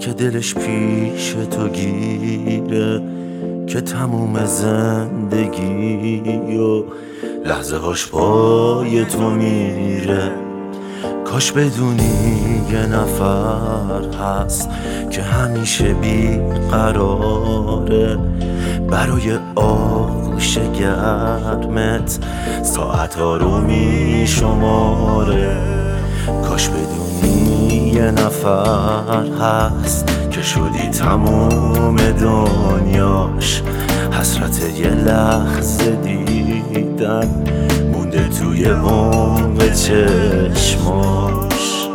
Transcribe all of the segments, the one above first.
که دلش پیش تو گیره، که تموم زندگی و لحظه هاش پای تو میره. کاش بدونی یه نفر هست که همیشه بیقراره، برای آغوش گرمت ساعتها رو میشماره. کاش بدونی یه نفر هست که شدی تموم دنیاش، حسرت یه لحظه دیدن مونده توی عمق چشماش.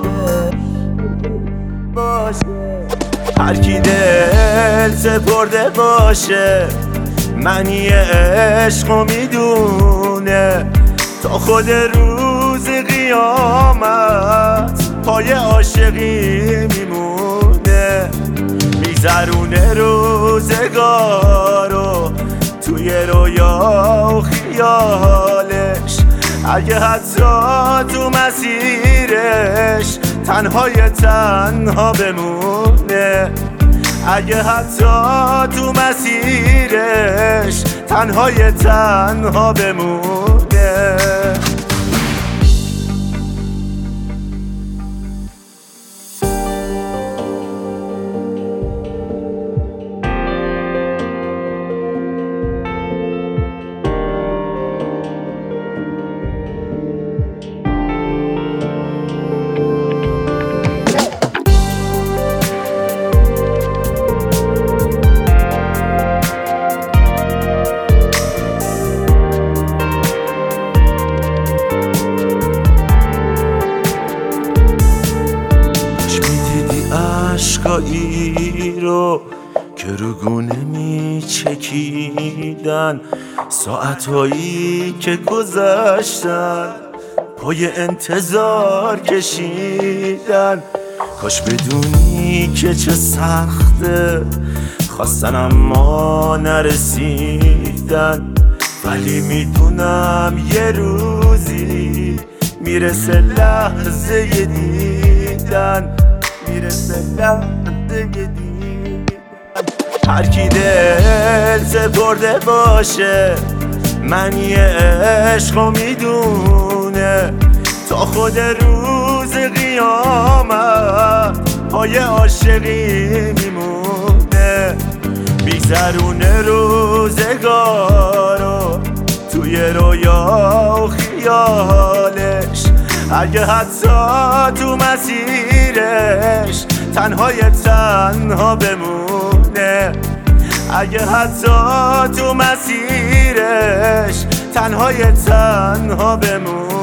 هر کی دل سپرده باشه معنی عشقو میدونه، تا خود روز قیامت پای عاشقی میمونه. میگذرونه روزگارو توی رویا و خیالش، اگه حتی تو مسیرش تنها بمونه. اگه حتی تو مسیرش تنها بمونه. عشقایی رو که رو گونه میچکیدن، ساعتهایی که گذشتن پای انتظار کشیدن. کاش بدونی که چه سخته خواستن اما نرسیدن، ولی میدونم یه روزی میرسه لحظه دیدن، میرسه لحظه دیدن. هر کی دل سپرده باشه معنی عشقو میدونه، تا خود روز قیامت پای عاشقی میمونه. میگذرونه روزگارو توی رویا و خیالش، اگه حتی تو مسیرش تنها بمونه. اگه حتی تو مسیرش تنها بمونه.